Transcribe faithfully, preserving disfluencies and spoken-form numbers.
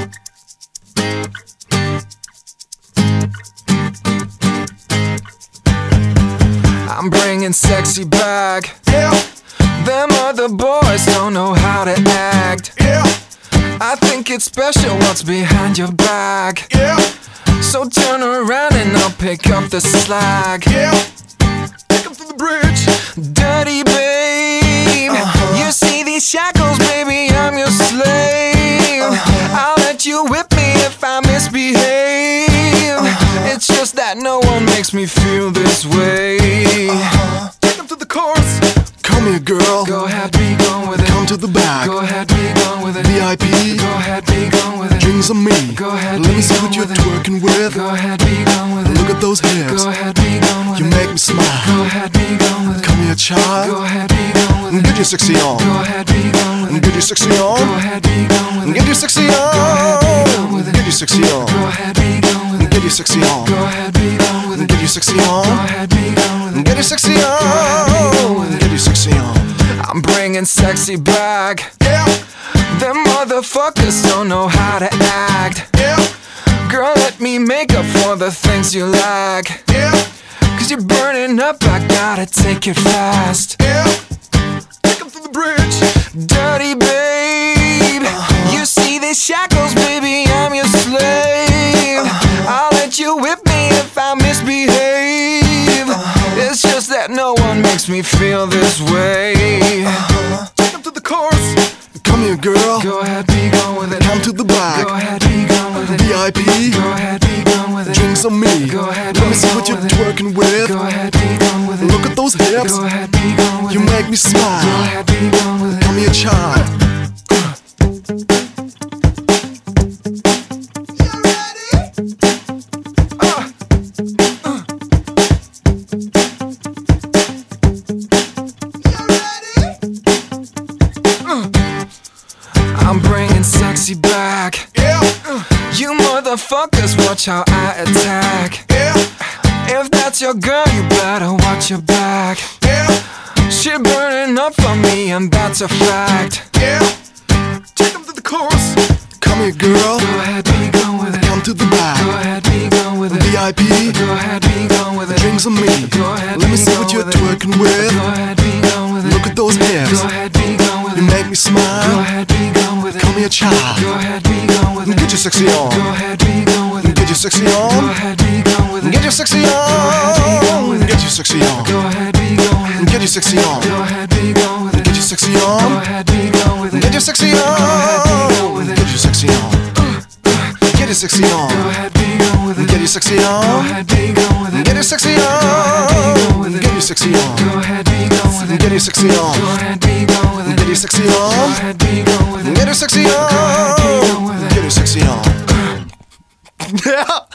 I'm bringing sexy back. Yeah, Them other boys don't know how to act. yeah, I think it's special what's behind your back. yeah, So turn around and I'll pick up the slack. yeah. Take 'em to the bridge. Dirty babe, Uh-huh. you see these shackles, baby, I'm your slave. Uh-huh. I'll let you whip me if I misbehave. Uh-huh. It's just that no one makes me feel this way. Uh-huh. Take 'em to the chorus. Come here, girl. Go ahead, be gone with it. Come to the back. Go ahead, be gone with it. V I P. Go ahead, be gone with it. Drinks on me. Go ahead, Let be me see gone what you're with it. twerking with. Go ahead, be gone with it. Look at those hips. Go ahead, be gone with You it. make me smile. Go ahead, be gone with it. Come here, child. Go ahead, be gone with it. Get your sexy on. Go ahead, be gone with it. Get your sexy Go on. ahead, be gone with it. Get your sexy Go ahead, be gone on. with it. Get your sexy on. Go ahead, be gone with it. Get your sexy on. Go ahead, be gone with it. Get your sexy Go on. ahead, be gone with it. Get your sexy ahead, be gone with on. it. Get your sexy on. I'm bringing sexy back. Yeah, Them motherfuckers don't know how to act. yeah, Girl, let me make up for the things you lack. yeah, Cause you're burning up, I gotta take it fast. yeah. Take 'em to the bridge. Dirty babe, you see these shackles, baby, I'm your slave. I'll let you whip me if I misbehave. It's just that no one makes me feel this way. Take 'em to the chorus. Come here, girl. Go ahead, be gone with it. Come to the back. Go ahead, be gone with it. V I P. Go ahead, be gone with it. Drinks on me. Go ahead, Let me be see gone what you're with it. twerking with. Go ahead, be gone with it. Look at those hips. Go ahead, be gone with You it. make me Go smile. ahead, be gone with it. Come here, child. I'm bringing sexy back. Yeah, You motherfuckers, watch how I attack. yeah, If that's your girl, you better watch your back. yeah, She burning up for me, and that's a fact. yeah. Take 'em to the chorus. Come here, girl. Go ahead, be gone with it. Come to the Go back. ahead, be gone with it. V I P. Go ahead, be gone with it. Drinks on me. Go ahead, Let me be see gone what you're with it. twerking with. Go ahead, be gone with it. Look at those hips. Go ahead, be gone with You it. make me Go smile. ahead, be gone with it. Come here, child. Go ahead, be gone with it. Get your sexy Go on. ahead, be gone with it. Get your sexy Go on. ahead, be gone with it. Get your sexy ahead, be gone with on. it. Get your sexy on. Go ahead, be gone with it. Get your sexy on. Go ahead, be gone with it. Get your sexy Go on. ahead, be gone with it. Get your sexy ahead, be gone on. with it. Get your sexy on. Get your sexy Go on. ahead, be gone with it. Get your sexy Go on. ahead, be gone with it. Get your sexy ahead, be gone with on. it. Get your sexy Go on. ahead, be gone with it. Get your sexy Go on. ahead, be gone with it. Get your sexy Go on. ahead, be gone with it. Get your sexy ahead, be gone on. with it. Get your sexy on. Yeah.